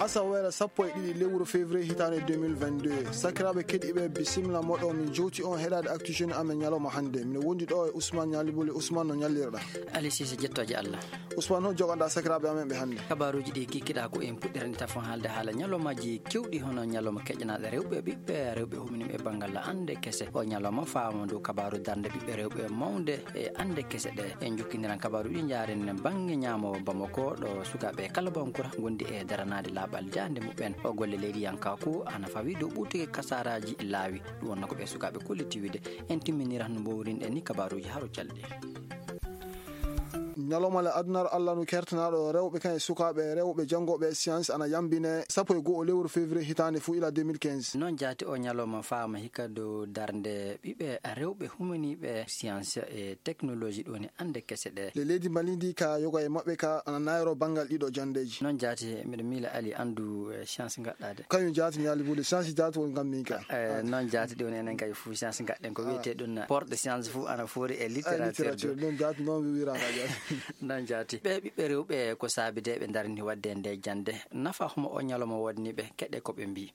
asawere sappo e ɗiɗi lewru février hitande 2022 sakiraɓe keɗiɓe bisimilla moɗo min jowti on heɗade actu jeune amen ñalawma hannde mine wondi ɗo e Ousmane Ñalibuli. Ousmane no ñallirɗa? Ali Sise jettoje Allah. Ousmane ho jogoɗa sakiraɓe amen ɓe hannde? Kabaruji ɗi kikkiɗa ko en puɗɗirani tafon haalde haala ñalomaji kewɗi hono ñalawma keƴƴanaɗe rewɓe ɓiɓɓe rewɓe humnim e banggal ande kese o ñalawma faamo dow kabaru darde ɓiɓɓe rewɓe mawde e ande kese ɗe en jokkidiran kabaru ɗi jaren banggue ñamowo Bamako ɗo sukaɓe kala bankura gondi e daranade laaɓal jande muɓen o golle leydi yankaku ana fawi dow ɓuutugue kasaraji laawi ɗum wonno ko ɓe sukaɓe kollitiwide en timminiran no mbowrinɗe ni kabaruji haro calɗi. ñalawmale adunaro Allah no kertanaɗo rewɓe kan e sukaɓe rewɓe jangoɓe science ana yambine sappo e goho lewru février hitande fo ila 2015 noon jaati o ñalawma faama hikka dow darde ɓiɓɓe rewɓe humaniɓe science e technologie ɗoni ande kese ɗe le leydi malidi ka yoga e mabɓe ka ana nayro banggal ɗiɗo jandeji. noon jaati mbiɗa miila Ali andu science gaɗɗade kañum jaati ñalibude science jaati won gam min ka noon jaati ɗon enen kay fou science gaɗɗen ko wiyete ɗum porte science fou ana foori e littérature noon jaati noon wiwiraka jaati noon jaati ɓe ɓiɓɓe rewɓe ko saabide ɓe darni wadde nde jande nafa homo o ñalawma wodniɓe keɗe koɓe mbi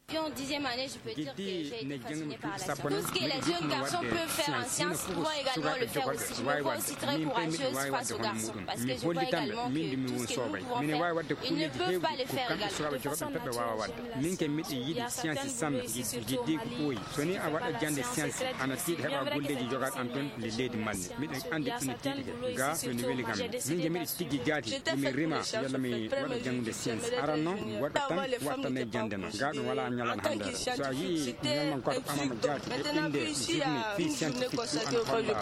mine wawi wadde kulleji hewɗi ko kamɓe sukaɓe jogoɓe peɓɓe wawa wadde min ke miɗo yiiɗi science samme jiɗɗi ko ɓooyi so ni a waɗa jande science ana tiiɗi heɓa golleji jogaɗo an toon le leydi manne miɗen andi ɗum tiiɗi ke ga ɗone weeli kam min ke miɗo tigui jaati ɗumi rima yalla mi waɗa janggude science aran noon mi waɗa tan wattane jande noon ga ɗum wala ñalan hande so a yii ñalman koto ɓamama jaati e inde journée fi scientifique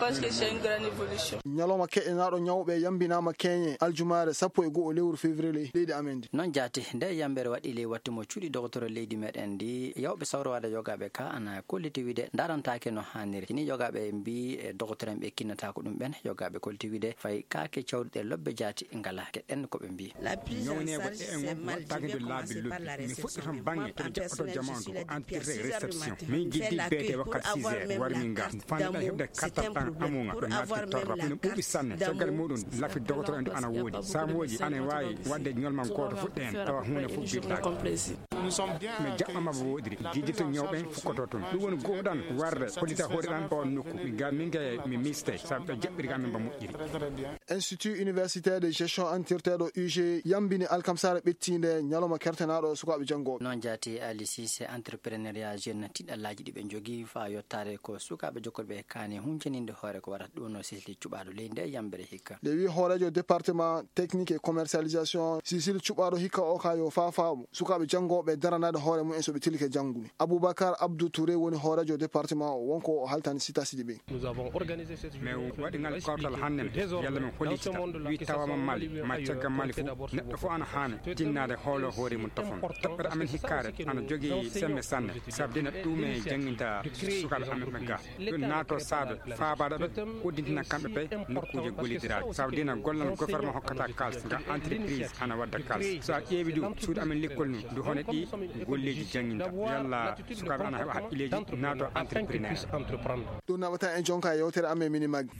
ñalawma keɗɗenaɗo ñawɓe yambinama keñe aljumare sappo e goho lewru février leydi amen noon jaati nde yambere waɗi ley wattumo cuuɗi docteur leydi meɗen ndi yawɓe sawrowade yogaɓe ka ana kollitiwide darantake no hanniri ni yogaɓe mbi e docteur en ɓe kinnata ko ɗum ɓen yogaɓe kollitiwide fayi kake cawɗuɗe lobbe jaati ngala keɗen koɓe mbi ñawne waɗɗe en wattake nde laabi lobbi mi fuɗɗi tan banggue to jaɓɓoto jamandu ko entrée réception min jiɗɗi beete wakkati 6 heures wari min ga fanɗa heɓde kattan amuga ɗo naati torra ina ɓuuɓi sanne caggal muɗum lafi docteur en du ana woodi samoji ana wawi wadde ñolman goto fuɗɗe en tawa hunde fof birdaki mi jaɓɓamaba woodiri jijjito ñawɓen fukkoto toon ɗum woni goɗan warde hollita hoore ɗan on nokku mi ga min ke mi miste saabu ɓe jaɓɓiri ka min ba moƴƴiri. institut universitaire de gestion antirteɗo UG yambini alkamsare ɓettinde ñalawma kertenaɗo sukaɓe janggoɓe. noon jaati Ali Cissé entrepreneuriat jeune tiɗallaji ɗi ɓe jogui fa yettade ko sukaɓe jokkoɓe kani huncaninde hoore ko warata ɗum no sisli cuɓaɗo ley nde yambere hikka le wi hoorejo département technique et commercialisation sisili cuɓaɗo hikka o ka yo fafa sukaɓe janggoɓe daranade hoore mumen soɓe tilike janggude. Aboubacar Abdou Touré woni hoorejo département o wonko o haltani sita sidi ɓe mais waɗigal kortal hannden yalla min hollitita wi tawama mali ma caggal mali fof neɗɗo fof ana haani tinnade hoolo hoore mum tofon toɓɓere amen hikkare ana jogui sembe sanne saabu dina ɗum e jangguinta sukaɓe amen ɓe ga ɗum naato saabe faabaɗo ɓe uddintina kamɓe ɓe nokkuje gollidiraɗe saabu dina gollal gouvernement hokkata kals ga entreprise ana wadda kals so a ƴeewi ɗum suudu amen l'école ni ndu hone ɗi golleji jangguinta yalla sukaɓe ana heɓa haqqileji naato entrepreneur ɗum naɓata en jonka yewtere amen mini maggi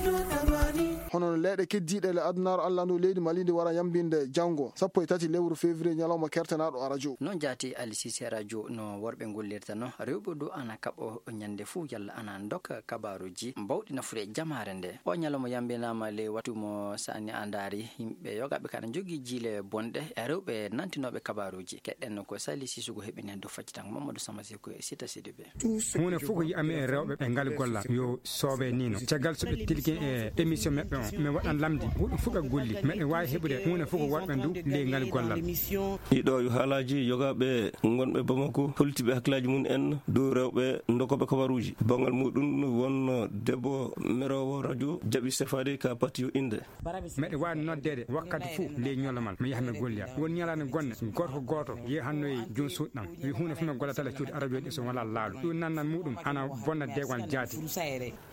hono leyɗe keddiɗe le adunaro Allah ndu leydi malidi wara yambinde janggo sappo e tati lewru février ñalawma kertenaɗo a radio noon jaati Ali Cissé radio no worɓe gollirta no rewɓe do ana kaɓo ñande fuu yalla ana dokka kabaruji mbawɗi nafude jamare nde o ñalawma yambinama le wattumo sani andari yimɓe yogaɓe kana jogui jiile bonɗe e rewɓe nantinoɓe kabaruji keɗɗen ko Sali Sisugo heɓini hen do faccitan Mamadou Samasiko e Sita Sidibé hunde fof ko yiyami e rewɓe ɓe ngal golla yo soobe nino caggal soɓe tilki e émission meɓɓe o mi waɗan lamdi huɗum fof ɓe golli meɗe wawi heɓude hunde fof ko waɗɓe ndu nde ngal gollal ɗiɗo yo haalaji yogaɓe gonɓe Bamako holtiɓe hakkillaji mum en dow rewɓe dokoɓe kabaruji bangal muɗum won debbo merowo radio jaaɓi sefade ka patti yo inde meɗe wawi noddede wakkati fou nde ñolomal mi yaha mi golliya won ñalade gonne goto goto yeehannoye joni suuɗɗam wi hunde fof mi gollatala cuuɗi radio ɗi so wona laalu ɗum nannan muɗum ana bonna degal jaati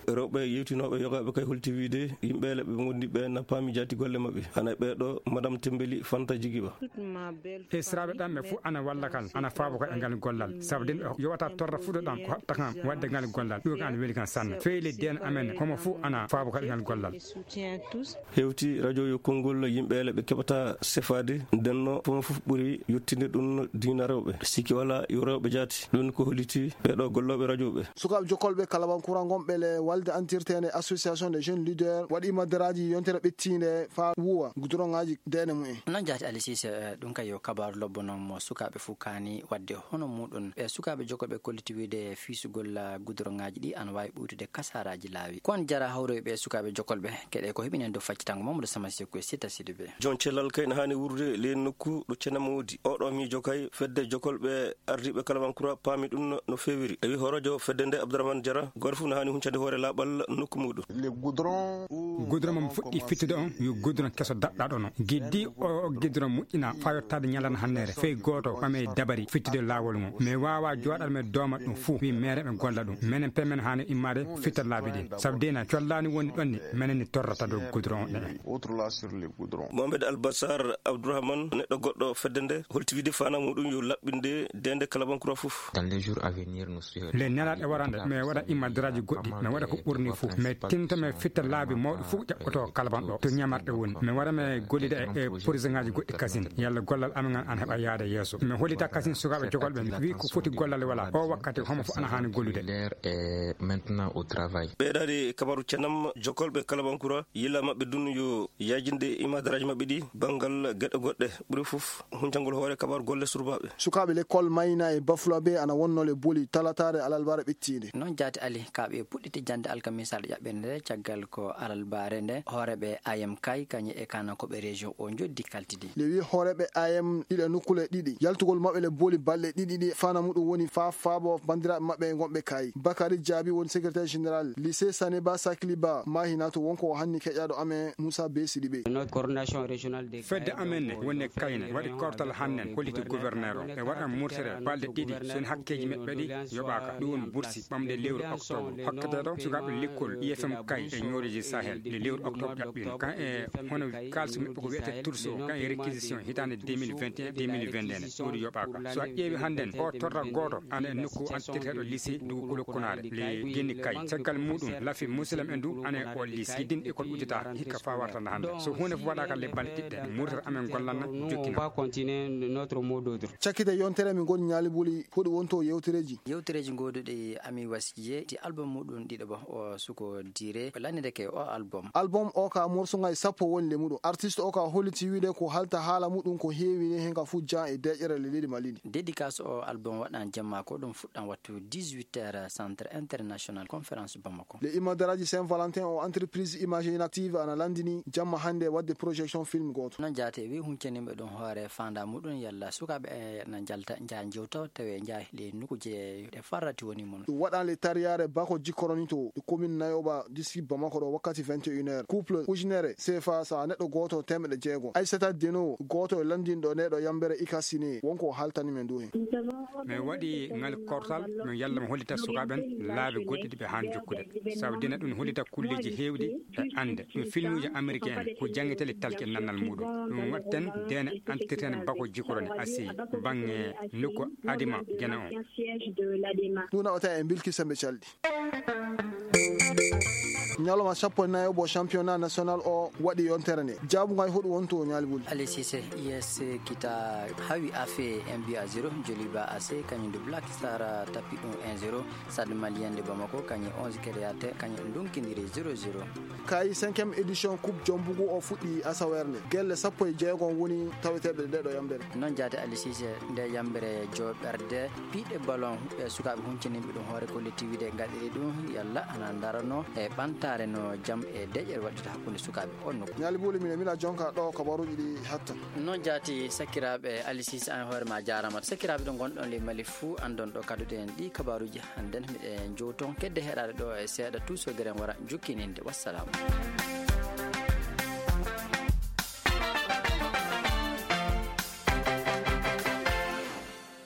rewɓe yewtinoɓe yogaɓe kay holti wiide yimɓe leɓe gondi ɓe na paami jati golle mabɓe ana ɓeɗo madame Tembeli Fanta Djigiba e siraɓe ɗanɓe fof ana walla kal ana faabo kadi e ngal gollal sabu den yowata torra fuɗo ɗan ko haɓta kam wadde ngal gollal ɗum kan weeli kan sanne feeli den amen homo fof ana faabo kadi ngal gollal hewti radio yo konngol yimɓe leɓe keɓata sefade ndenno fomo fof ɓuuri yettinde ɗum dina rewɓe sikki wala yo rewɓe jaati ɗum ko holliti ɓeɗo golloɓe radio ɓe sukaɓe jokkolɓe kalabankura gonɓe le walde antirtene association des jeunes leaders waɗi maddaraji yontere ɓettinde fa wuwa goudron ngaji dene mumen non jaati Ali Cissé ɗum kay yo kabaru lobbo noon mo sukaɓe fof kani wadde hono muɗum ɓe sukaɓe jokkolɓe kolliti wiide fiisugol goudron ngaji ɗi ana wawi ɓuytude kasaraji laawi kon jara hawroɓe ɓe sukaɓe jokkolɓe keɗe ko heɓinen dow faccitango Mamadou Sama Sékou Sita Sidibé jon cellal kay ne hani wurde le nokku ɗo cenema woodi oɗo miijo kay fedde jokkolɓe ardiɓe kalabankura paami ɗum no fewiri e wi horadio fedde nde Abdourahmane Diarra goto fof ne hani huncande hoore laaɓal nokku muɗum goudron mom fuɗɗi fittude on yo goudron keso daɗɗaɗo no guiddi o goudron moƴƴina fa yottade ñalana hannere fey goto ɓame dabari fittude lawol mum mais wawa joɗal men domat ɗum fou wi mere ɓe golla ɗum minen pemen hani immade fittat laabi ɗi saabu dena collani woni ɗonni minen ni torrata dow goudron ɗe Mohamed Albassar Abdourahmane neɗɗo goɗɗo fedde nde holti wiide fana muɗum yo laɓɓinde dende kalabankura fof le ñalaɗe warande mais waɗa immadiraji goɗɗi mais waɗa ko ɓurni fof mais tinta me fitta laabi mawɗi fof ƴaɓɓoto kalaban ɗo to ñamarɗe woni mais waɗa me gollide e projet ngaji goɗɗi kasine yalla gollal amen an heeɓa yaade yeeso mais hollita kasine sukaɓe jokolɓe wi ko foti gollal wala o wakkati homo fof ana hani gollude ɓeeɗade kabaru cenam jokolɓe kalabankura yilla mabɓe dun yo yajinde imadaraji mabɓe ɗi banggal gueɗe goɗɗe ɓuuri fof huncangol hoore kabaru golle surbaɓe sukaɓe l'école Mayina e Bafulabe ana wonnole booli talatare alalbare ɓettide non jaati Ali kaɓe puɗɗiti jande alkamisal ƴaɓɓende caggal ko alalbare nde hooreɓe ayam kay kañe e kana koɓe région o joddi kaltidi le wi hooreɓe ayam ɗiɗe nukkule ɗiɗi yaltugol mabɓe le booli balɗe ɗiɗiɗi fana muɗum woni fa faabo bandiraɓe mabɓe gonɓe kayi Bakary Diaby woni secrétaire général lycée Saneba Sakliba mahinato wonko hanni keƴaɗo amen Moussa B Sidibé fedde amen ne wonne kayne waɗi kortal hannen holliti gouverneur o e waɗa murtere balɗe ɗiɗi soni hakkeji meɓɓe ɗi yoɓaka ɗum woni boursi ɓamde lewru octobre hokketeɗo sukaɓe l'école IFM kay e ñoreji Sahel le lewru octobre ƴaɓɓino kan e hono kalso meɓɓe ko wiyete tourso kan e réquisition hitande 2021 2022 ɗoɗi yoɓaka so a ƴeewi hannden o torra goto ana e nokku antirteɗo lycée dugu kulo konare le guinni kay caggal muɗum lafi musilem en du ana e o lycée yiddin école uddita hikka fa wartana hande so hunde fof waɗaka le balɗe ɗiɗɗe murtere amen gollanna jokkina cakkite yontere min goni ñaali ɓuuli hoɗi wonto yewtereji goduɗe ami wasiye ti album muɗum ɗiɗo bo o suko dire ko lannide ke o album o ka morsugay sappo woni le muɗum artiste o ka holliti wiide ko halta haala muɗum ko heewi hen ka fu jan e deƴƴere le leydi Malidi dédicace o album waɗan jamma ko ɗum fuɗɗan wattu 18h centre international conférence Bamako le imadaraji Saint Valentin o entreprise imaginative ana landini jamma hande wadde projection film goto non jaate wi huncaniɓe ɗum hoore fanda muɗum yalla sukaɓe na jalta jewta tawe jaahi le nukuje ɗe farrati woni mum ɗum waɗan le tariyare bako jikkoroni to commune Nayoba district Bamako ɗo wakkati 21h couple ujunere CFA sa neɗɗo goto temedde jeego Aissata Deno goto e landinɗo neɗo yambere ikasine wonko haltani men du hen mais waɗi ngal kortal min yalla mo hollita sukaɓen laaɓe goɗɗiɗi ɓe han jokkude sabu dina ɗum hollita kulleji hewɗi e ande ɗum filmuji américain en ko jangguetele talke nannal muɗum ɗum watten dene antirtene bako jikkoroni assi bangge nokku adima guena on ɗum nawata e bilki sembe calɗi ñaloma sappo nayo bo championnat national o waɗi yontere nde jaabugay hoɗum wonto ñaali ɓuuli Ali Cissé yes kita hawi afe 1-0 Joliba AC kañum de Black Star tapi ɗum 1-0 Stade Malien de Bamako kañum 11 keɗeyate kañum donkidiri 0-0 kayi 5e édition coupe jombugu o fuɗɗi asawerne gelle sappo e jeegon woni taweteɓe ɗeɗo yambere noon jaate Ali Cissé nde yambere joɓerde piiɗe ballon ɓe sukaɓe huncaniɓe ɗum hoore collectivité gaɗiri ɗum yalla ana darano e ɓantare no jaam e deƴƴere waɗita hakkude sukaɓe on nokku ñaali ɓuuli mine mina jonka ɗo kabaruji ɗi hatta noon jaati sakkiraɓe Ali Cissé an hoore ma jarama sakkiraɓe ɗo gonɗon le Mali fou andon ɗo kadude en ɗi kabaruji hannden miɗen jowton kedde heɗade ɗo e seeɗa tout so gueɗen wara jukkininde wassalamu